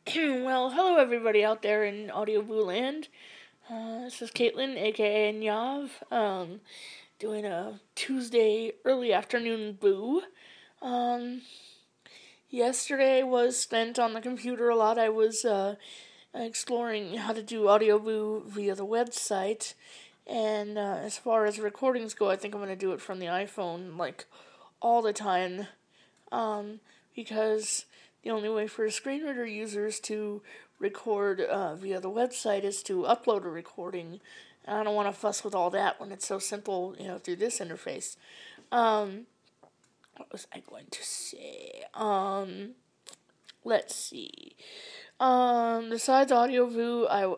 Well, hello everybody out there in Audio Boo Land. This is Caitlin, aka Nyav, doing a Tuesday early afternoon boo. Yesterday was spent on the computer a lot. I was exploring how to do Audio Boo via the website, and as far as recordings go, I think I'm going to do it from the iPhone, all the time, because the only way for screen reader users to record via the website is to upload a recording. And I don't want to fuss with all that when it's so simple, through this interface. What was I going to say? Let's see. Besides Audio Boo, I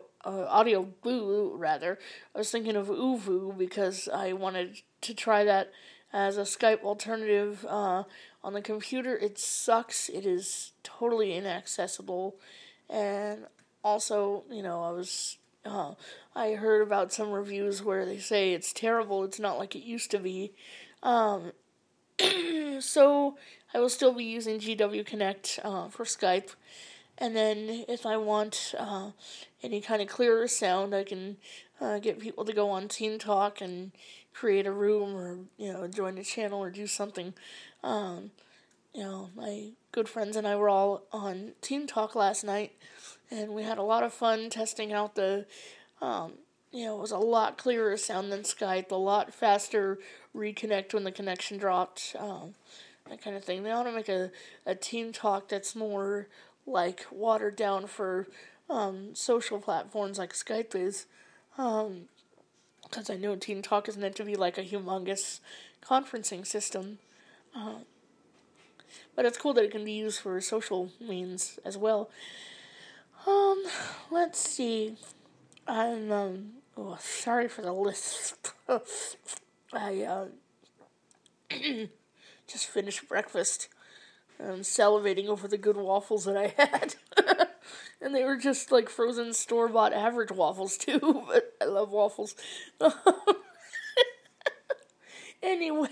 was thinking of ooVoo because I wanted to try that as a Skype alternative on the computer. It sucks. It is totally inaccessible, and also, I heard about some reviews where they say it's terrible. It's not like it used to be. So I will still be using GW Connect for Skype. And then if I want any kind of clearer sound, I can get people to go on Team Talk and create a room or, join a channel or do something. My good friends and I were all on Team Talk last night, and we had a lot of fun testing out it was a lot clearer sound than Skype, a lot faster reconnect when the connection dropped, that kind of thing. They ought to make a Team Talk that's more watered down for social platforms like Skype is, because I know Team Talk is meant to be like a humongous conferencing system, but it's cool that it can be used for social means as well. Let's see. I'm sorry for the lisp. I just finished breakfast. I'm salivating over the good waffles that I had. And they were just frozen store-bought average waffles too, but I love waffles. Anyway.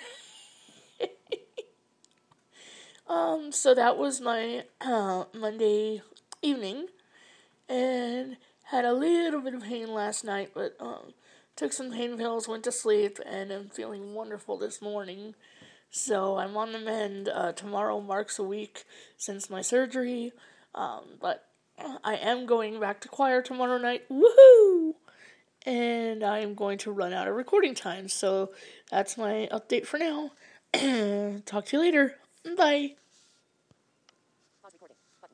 So that was my Monday evening, and had a little bit of pain last night, but took some pain pills, went to sleep, and I'm feeling wonderful this morning. So I'm on the mend. Tomorrow marks a week since my surgery, but I am going back to choir tomorrow night. Woohoo! And I'm going to run out of recording time, so that's my update for now. Talk to you later. Bye.